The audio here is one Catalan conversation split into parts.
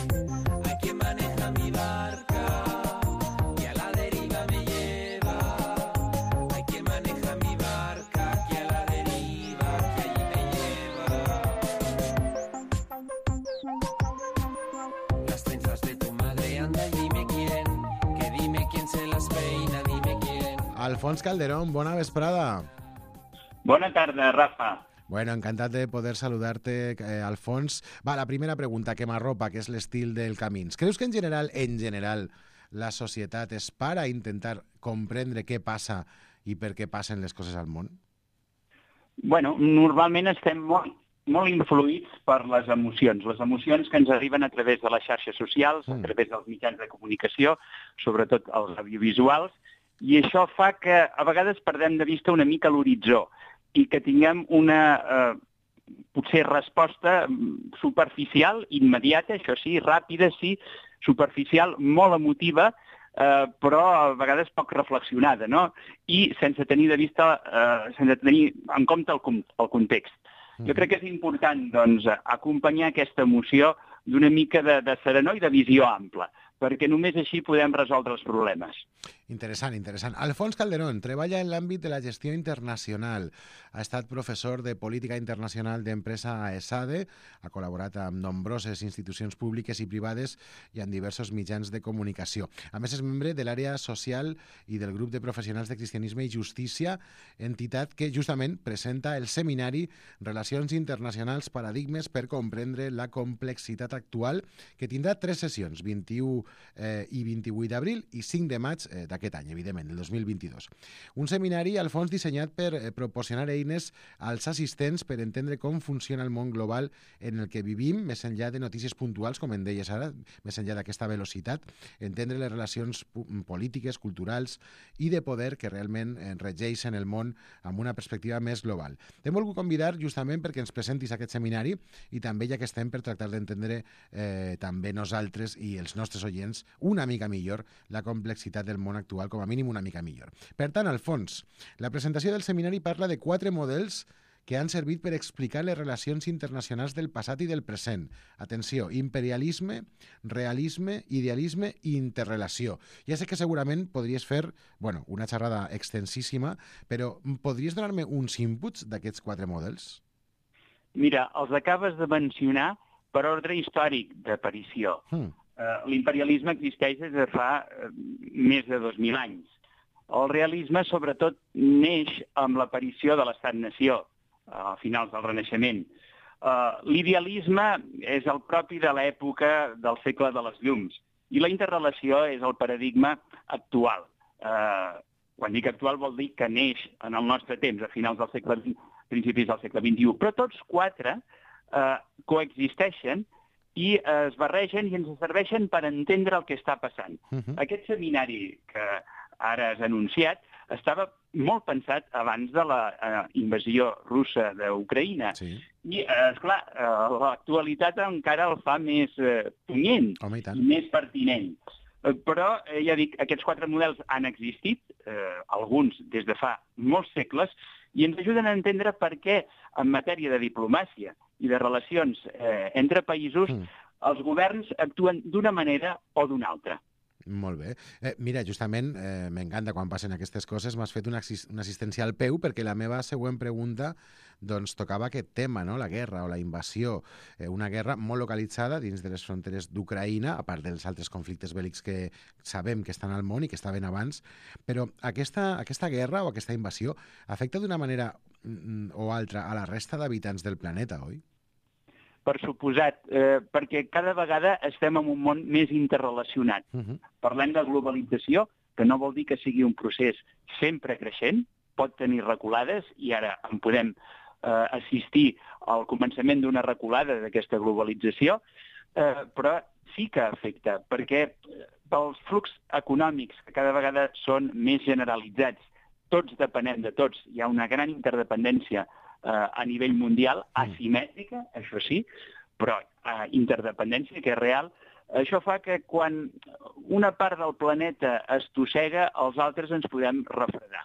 Hay quien maneja mi barca y a la deriva me lleva. Hay quien maneja mi barca que a la deriva que allí me lleva. Las trenzas de tu madre, anda y dime quién, que dime quién se las peina, dime quién. Alfons Calderón, bona vesprada. Bona tarda, Rafa. Bueno, encantat de poder saludar-te, Alfons. Va, la primera pregunta que m'arropa, que és l'estil del Camins. Creus que en general, la societat es para a intentar comprendre què passa i per què passen les coses al món? Bueno, normalment estem molt influïts per les emocions que ens arriben a través de les xarxes socials, a través dels mitjans de comunicació, sobretot els audiovisuals, i això fa que a vegades perdem de vista una mica l'horitzó i que tinguem una, potser, resposta superficial, immediata, això sí, ràpida, sí, superficial, molt emotiva, però a vegades poc reflexionada, no? I sense tenir de vista, sense tenir en compte el context. Jo crec que és important, doncs, acompanyar aquesta emoció d'una mica de serenor i de visió ampla, perquè només així podem resoldre els problemes. Interessant, interessant. Alfons Calderón treballa en l'àmbit de la gestió internacional. Ha estat professor de Política Internacional d'Empresa a ESADE, ha col·laborat amb nombroses institucions públiques i privades i en diversos mitjans de comunicació. A més, és membre de l'àrea social i del grup de professionals de Cristianisme i Justícia, entitat que justament presenta el seminari Relacions Internacionals Paradigmes per comprendre la complexitat actual, que tindrà 3 sessions, 21 i 28 d'abril i 5 de maig d'aquest any, evidentment, del 2022. Un seminari, Alfons, dissenyat per proporcionar eines als assistents per entendre com funciona el món global en el que vivim, més enllà de notícies puntuals, com en deies ara, més enllà d'aquesta velocitat, entendre les relacions polítiques, culturals i de poder que realment regeixen el món amb una perspectiva més global. T'hem volgut convidar justament perquè ens presentis aquest seminari i també, ja que estem, per tractar d'entendre també nosaltres i els nostres oients una mica millor la complexitat del món actual, com a mínim una mica millor. Per tant, Alfons, la presentació del seminari parla de 4 models que han servit per explicar les relacions internacionals del passat i del present. Atenció, imperialisme, realisme, idealisme i interrelació. Ja sé que segurament podries fer, una xerrada extensíssima, però podries donar-me uns inputs d'aquests 4 models? Mira, els acabes de mencionar per ordre històric d'aparició. L'imperialisme existeix des de fa més de 2.000 anys. El realisme, sobretot, neix amb l'aparició de l'Estat-nació, a finals del Renaixement. L'idealisme és el propi de l'època del segle de les llums, i la interrelació és el paradigma actual. Quan dic actual vol dir que neix en el nostre temps, a finals del segle XX, principis del segle XXI. Però tots 4 coexisteixen i es barregen i ens serveixen per entendre el que està passant. Aquest seminari que ara has anunciat estava molt pensat abans de la invasió russa d'Ucraïna. I, esclar, l'actualitat encara el fa més punyent i més pertinent. Però, ja dic, aquests 4 models han existit, alguns des de fa molts segles, i ens ajuden a entendre per què, en matèria de diplomàcia i de relacions entre països, els governs actuen d'una manera o d'una altra. Molt bé. Mira, justament, m'encanta quan passen aquestes coses. M'has fet una assistència al peu perquè la meva següent pregunta tocava aquest tema, no? La guerra o la invasió. Una guerra molt localitzada dins de les fronteres d'Ucraïna, a part dels altres conflictes bèl·lics que sabem que estan al món i que estaven abans. Però aquesta guerra o aquesta invasió afecta d'una manera o altra a la resta d'habitants del planeta, oi? Per suposat, perquè cada vegada estem en un món més interrelacionat. Parlem de globalització, que no vol dir que sigui un procés sempre creixent, pot tenir reculades, i ara en podem assistir al començament d'una reculada d'aquesta globalització, però sí que afecta, perquè pels flux econòmics, que cada vegada són més generalitzats, tots depenem de tots, hi ha una gran interdependència a nivell mundial, asimètrica, això sí, però interdependència que és real. Això fa que quan una part del planeta estossega, els altres ens podem refredar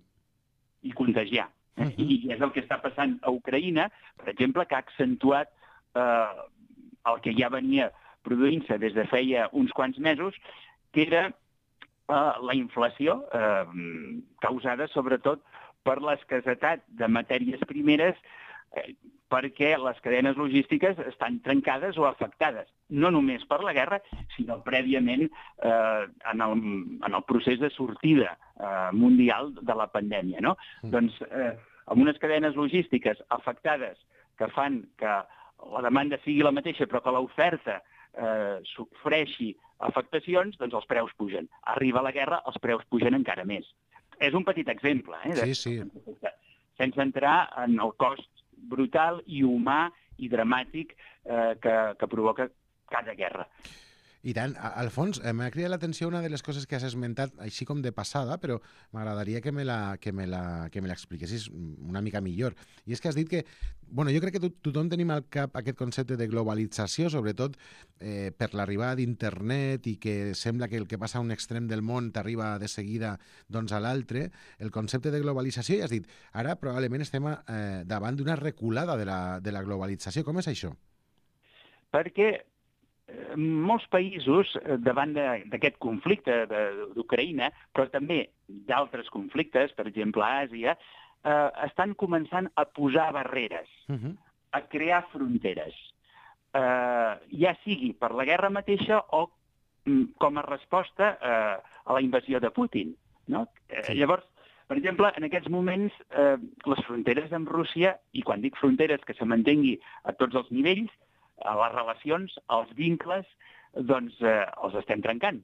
i contagiar. I és el que està passant a Ucraïna, per exemple, que ha accentuat el que ja venia produint-se des de feia uns quants mesos, que era la inflació, causada sobretot per l'escassetat de matèries primeres, perquè les cadenes logístiques estan trencades o afectades, no només per la guerra, sinó prèviament en el procés de sortida mundial de la pandèmia, no? Doncs amb unes cadenes logístiques afectades que fan que la demanda sigui la mateixa però que l'oferta sofreixi afectacions, doncs els preus pugen. Arriba la guerra, els preus pugen encara més. És un petit exemple, Sí. Sense entrar en el cost brutal i humà i dramàtic que provoca cada guerra. I tant. Alfons, m'ha cridat l'atenció una de les coses que has esmentat, així com de passada, però m'agradaria que me l'expliquessis una mica millor. I és que has dit que, jo crec que tothom tenim al cap aquest concepte de globalització, sobretot per l'arribada d'internet i que sembla que el que passa a un extrem del món t'arriba de seguida a l'altre. El concepte de globalització, i has dit, ara probablement estem davant d'una reculada de la globalització. Com és això? Perquè molts països, davant d'aquest conflicte d'Ucraïna, però també d'altres conflictes, per exemple a Àsia, estan començant a posar barreres, a crear fronteres, ja sigui per la guerra mateixa o com a resposta a la invasió de Putin. No? Llavors, per exemple, en aquests moments, les fronteres amb Rússia, i quan dic fronteres que se mantengui a tots els nivells, a les relacions, als vincles, doncs els estem trencant.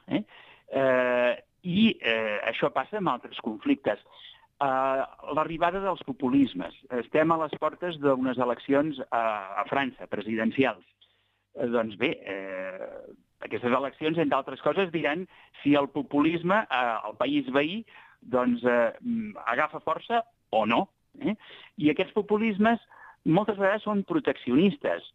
I això passa amb altres conflictes. L'arribada dels populismes. Estem a les portes d'unes eleccions a França, presidencials. Doncs bé, aquestes eleccions, entre altres coses, diran si el populisme al país veí doncs, agafa força o no. I aquests populismes moltes vegades són proteccionistes.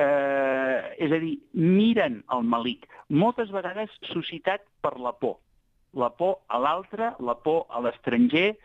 És a dir, miren el malic, moltes vegades suscitat per la por a l'altre, la por a l'estranger,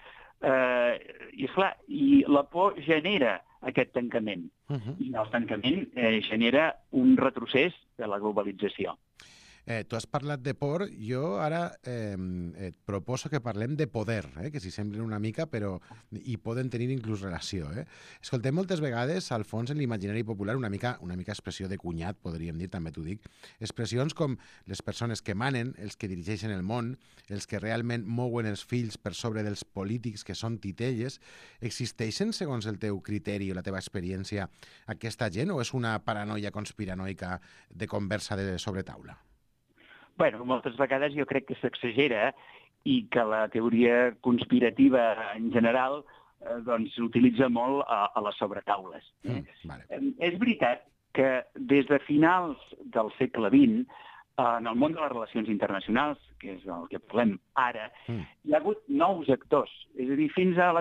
i esclar, i la por genera aquest tancament, i el tancament genera un retrocés de la globalització. Tu has parlat de por, jo ara et proposo que parlem de poder, que s'hi semblen una mica, però hi poden tenir inclús relació. Escoltem moltes vegades, al fons, en l'imaginari popular, una mica expressió de cunyat, podríem dir, també t'ho dic, expressions com les persones que manen, els que dirigeixen el món, els que realment mouen els fills per sobre dels polítics que són titelles. Existeixen, segons el teu criteri o la teva experiència, aquesta gent, o és una paranoia conspiranoica de conversa de sobretaula? Bueno, moltes vegades jo crec que s'exagera i que la teoria conspirativa en general doncs s'utilitza molt a les sobretaules. Vale. És veritat que des de finals del segle XX, en el món de les relacions internacionals, que és el que parlem ara, hi ha hagut nous actors. És a dir, fins a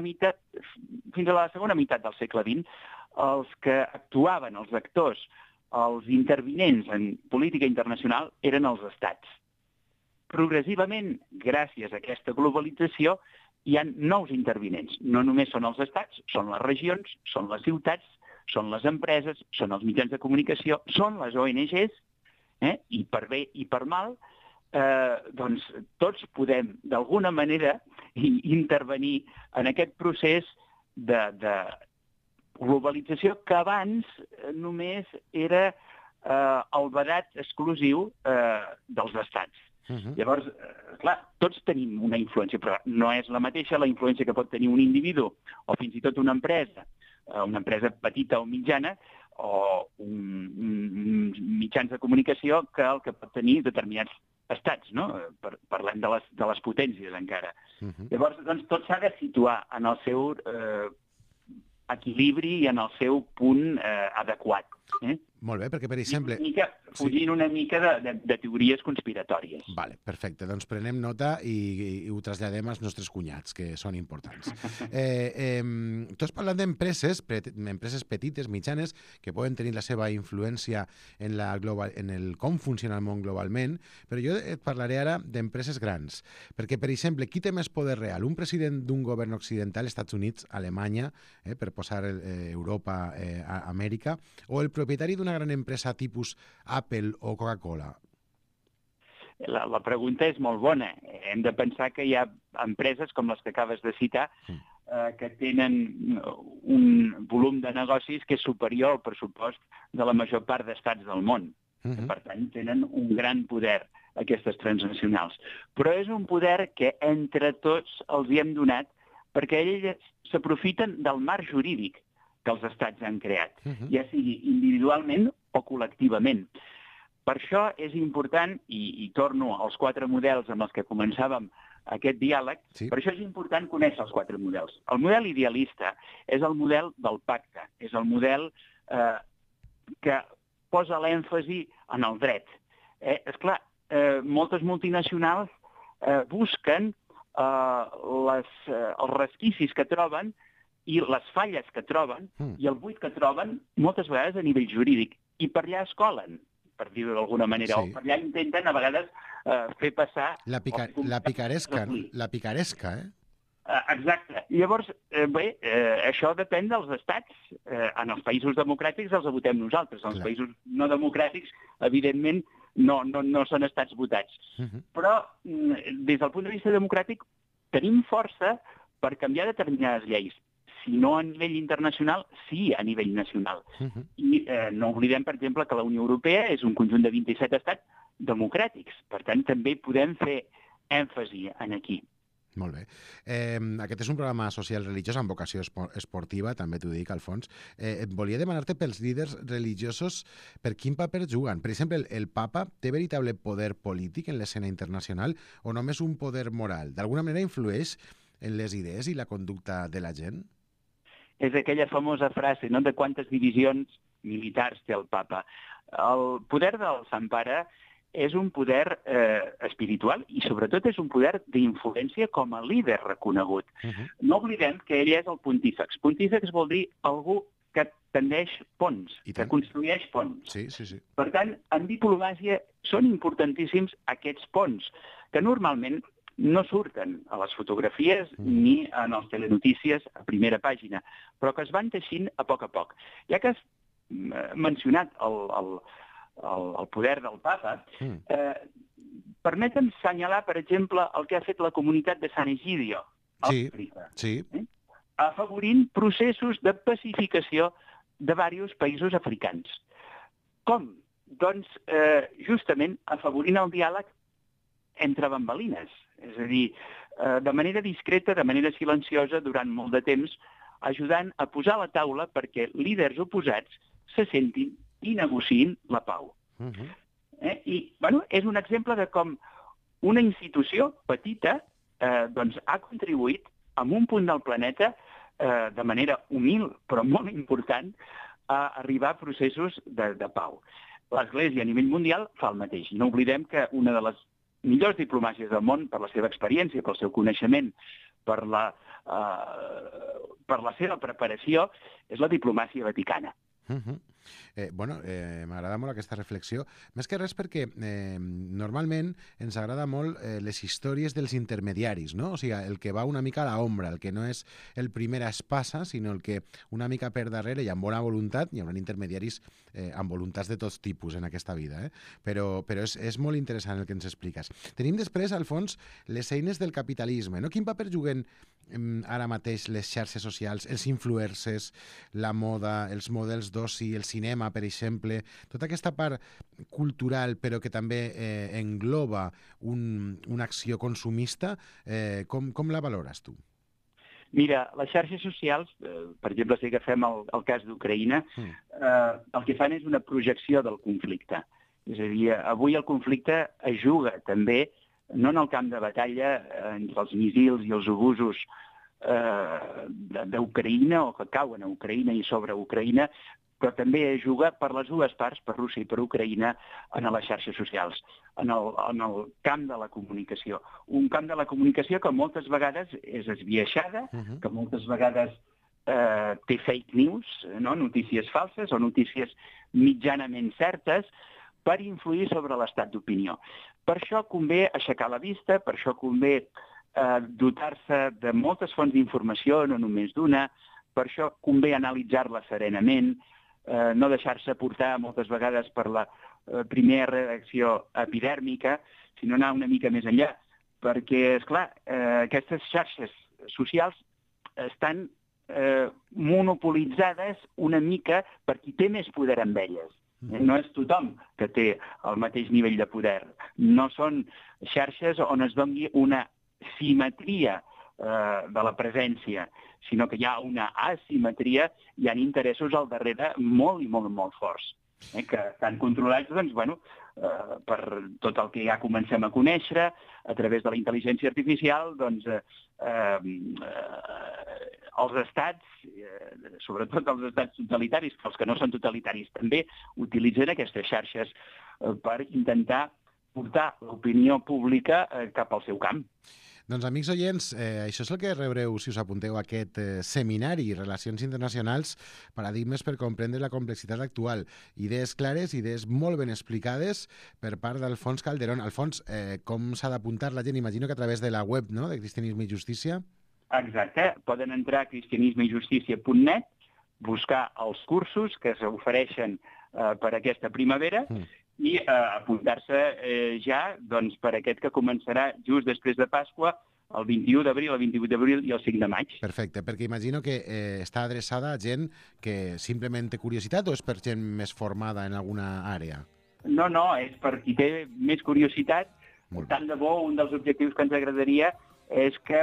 la segona meitat del segle XX, els que actuaven, els actors, els intervinents en política internacional eren els estats. Progressivament, gràcies a aquesta globalització, hi ha nous intervinents. No només són els estats, són les regions, són les ciutats, són les empreses, són els mitjans de comunicació, són les ONGs, i per bé i per mal, doncs tots podem, d'alguna manera, intervenir en aquest procés de globalització que abans només era el vedat exclusiu dels estats. Llavors, clar, tots tenim una influència, però no és la mateixa la influència que pot tenir un individu o fins i tot una empresa petita o mitjana o mitjans de comunicació que el que pot tenir determinats estats, no? Parlem de les potències encara. Llavors, doncs, tot s'ha de situar en el seu equilibri i en el seu punt adequat. Molt bé, perquè, per exemple... Fugint una mica de teories conspiratòries. Vale, perfecte. Doncs prenem nota i ho traslladem als nostres cunyats, que són importants. Tu has parlat d'empreses petites, mitjanes, que poden tenir la seva influència en el com funciona el món globalment, però jo et parlaré ara d'empreses grans. Perquè, per exemple, qui té més poder real? Un president d'un govern occidental, Estats Units, Alemanya, per posar Europa, Amèrica, o el propietari d'una una gran empresa tipus Apple o Coca-Cola? La pregunta és molt bona. Hem de pensar que hi ha empreses com les que acabes de citar que tenen un volum de negocis que és superior al pressupost de la major part d'estats del món. Per tant, tenen un gran poder, aquestes transnacionals. Però és un poder que entre tots els hi hem donat perquè ells s'aprofiten del marc jurídic que els estats han creat, ja sigui individualment o col·lectivament. Per això és important, i torno als 4 models amb els que començàvem aquest diàleg, per això és important conèixer els 4 models. El model idealista és el model del pacte, és el model que posa l'èmfasi en el dret. Esclar, moltes multinacionals busquen els resquicis que troben i les falles que troben i el buit que troben moltes vegades a nivell jurídic. I per allà es colen, per dir-ho d'alguna manera, o per allà intenten a vegades fer passar... La picaresca, eh? Exacte. Llavors, això depèn dels estats. En els països democràtics els votem nosaltres. En els països no democràtics, evidentment, no són estats votats. Però, des del punt de vista democràtic, tenim força per canviar determinades lleis. Si no a nivell internacional, sí a nivell nacional. I no oblidem, per exemple, que la Unió Europea és un conjunt de 27 estats democràtics. Per tant, també podem fer èmfasi en aquí. Molt bé. Aquest és un programa social religiós amb vocació esportiva, també t'ho dic, Alfons. Volia demanar-te pels líders religiosos per quin paper juguen. Per exemple, el papa té veritable poder polític en l'escena internacional o només un poder moral? D'alguna manera influeix en les idees i la conducta de la gent? És aquella famosa frase, no?, de quantes divisions militars té el papa. El poder del Sant Pare és un poder espiritual i sobretot és un poder d'influència com a líder reconegut. No oblidem que ell és el pontífex. Pontífex vol dir algú que tendeix ponts, que construeix ponts. Sí. Per tant, en diplomàcia són importantíssims aquests ponts, que normalment no surten a les fotografies ni en les telenotícies a primera pàgina, però que es van teixint a poc. Ja que has mencionat el poder del papa, permetem assenyalar, per exemple, el que ha fet la comunitat de Sant Egidio, a Àfrica, afavorint processos de pacificació de diversos països africans. Com? Doncs justament afavorint el diàleg entre bambalines. És a dir, de manera discreta, de manera silenciosa, durant molt de temps, ajudant a posar a la taula perquè líders oposats se sentin i negociïn la pau. I, és un exemple de com una institució petita ha contribuït en un punt del planeta de manera humil, però molt important, a arribar a processos de pau. L'Església a nivell mundial fa el mateix. No oblidem que una de les millors diplomàcies del món, per la seva experiència, pel seu coneixement, per la seva preparació, és la diplomàcia vaticana. M'agrada molt aquesta reflexió, més que res perquè normalment ens agrada molt les històries dels intermediaris, no? O sigui, el que va una mica a l'ombra, el que no és el primer a espasa, sinó el que una mica per darrere i amb bona voluntat, hi haurà intermediaris amb voluntats de tots tipus en aquesta vida, però és molt interessant el que ens expliques. Tenim després, Alfons, les eines del capitalisme, no? Quin paper juguen ara mateix les xarxes socials, els influencers, la moda, els models d'oci, el cinema, per exemple, tota aquesta part cultural però que també engloba una acció consumista, com la valores tu? Mira, les xarxes socials, per exemple, si agafem el cas d'Ucraïna, el que fan és una projecció del conflicte. És a dir, avui el conflicte es juga també no en el camp de batalla entre els míssils i els obusos d'Ucraïna o que cauen a Ucraïna i sobre Ucraïna, però també es juga per les dues parts, per Rússia i per Ucraïna, en les xarxes socials, en el camp de la comunicació. Un camp de la comunicació que moltes vegades és esbiaixada, que moltes vegades té fake news, notícies falses o notícies mitjanament certes, per influir sobre l'estat d'opinió. Per això convé aixecar la vista, per això convé dotar-se de moltes fonts d'informació, no només d'una, per això convé analitzar-la serenament, no deixar-se portar moltes vegades per la primera reacció epidèrmica, sinó anar una mica més enllà. Perquè, esclar, aquestes xarxes socials estan monopolitzades una mica per qui té més poder amb elles. No és tothom que té el mateix nivell de poder. No són xarxes on es doni una simetria de la presència, sinó que hi ha una asimetria, hi ha interessos al darrere molt i molt, molt forts, que estan controlats, doncs, bueno, per tot el que ja comencem a conèixer, a través de la intel·ligència artificial, doncs, els estats, sobretot els estats totalitaris, que els que no són totalitaris també, utilitzen aquestes xarxes per intentar portar l'opinió pública cap al seu camp. Doncs, amics oients, això és el que rebreu si us apunteu a aquest seminari, Relacions Internacionals, paradigmes per comprendre la complexitat actual. Idees clares, idees molt ben explicades per part d'Alfons Calderón. Alfons, com s'ha d'apuntar la gent? Imagino que a través de la web, no?, de Cristianisme i Justícia. Exacte. Poden entrar a cristianismeijustícia.net, buscar els cursos que s'ofereixen per aquesta primavera i apuntar-se ja doncs, per aquest que començarà just després de Pasqua, el 21 d'abril, el 28 d'abril i el 5 de maig. Perfecte, perquè imagino que està adreçada a gent que simplement té curiositat o és per gent més formada en alguna àrea? No, és per qui té més curiositat. Tant de bo, un dels objectius que ens agradaria és que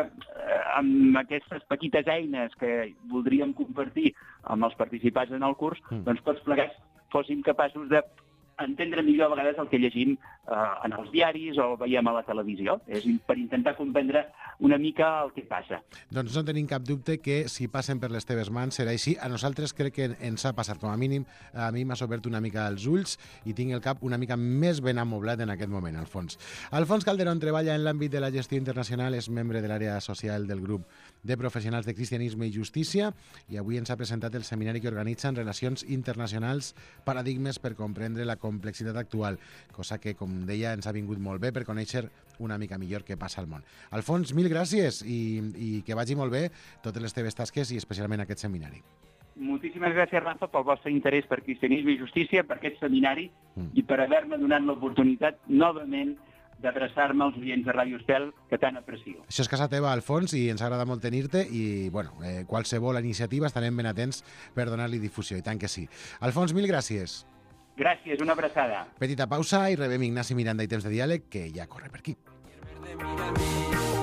amb aquestes petites eines que voldríem compartir amb els participants en el curs, doncs tots plegats fóssim capaços d'entendre millor a vegades el que llegim en els diaris o veiem a la televisió. És per intentar comprendre una mica el que passa. Doncs no tenim cap dubte que si passen per les teves mans serà així. A nosaltres crec que ens ha passat, com a mínim, a mi m'ha obert una mica els ulls i tinc el cap una mica més ben amoblat en aquest moment, Alfons. Alfons Calderón treballa en l'àmbit de la gestió internacional, és membre de l'àrea social del grup de professionals de Cristianisme i Justícia i avui ens ha presentat el seminari que organitza en Relacions Internacionals, paradigmes per comprendre la complexitat actual, cosa que, com deia, ens ha vingut molt bé per conèixer una mica millor què passa al món. Alfons, mil gràcies i que vagi molt bé totes les teves tasques i especialment aquest seminari. Moltíssimes gràcies, Rafa, pel vostre interès per Cristianisme i Justícia, per aquest seminari i per haver-me donat l'oportunitat novament d'adreçar-me als oients de Ràdio Estel, que tant aprecio. Això és casa teva, Alfons, i ens agrada molt tenir-te i, bueno, qualsevol iniciativa estarem ben atents per donar-li difusió, i tant que sí. Alfons, mil gràcies. Gràcies, una abraçada. Petita pausa i rebem Ignasi Miranda i Temps de Diàleg, que ja corre per aquí.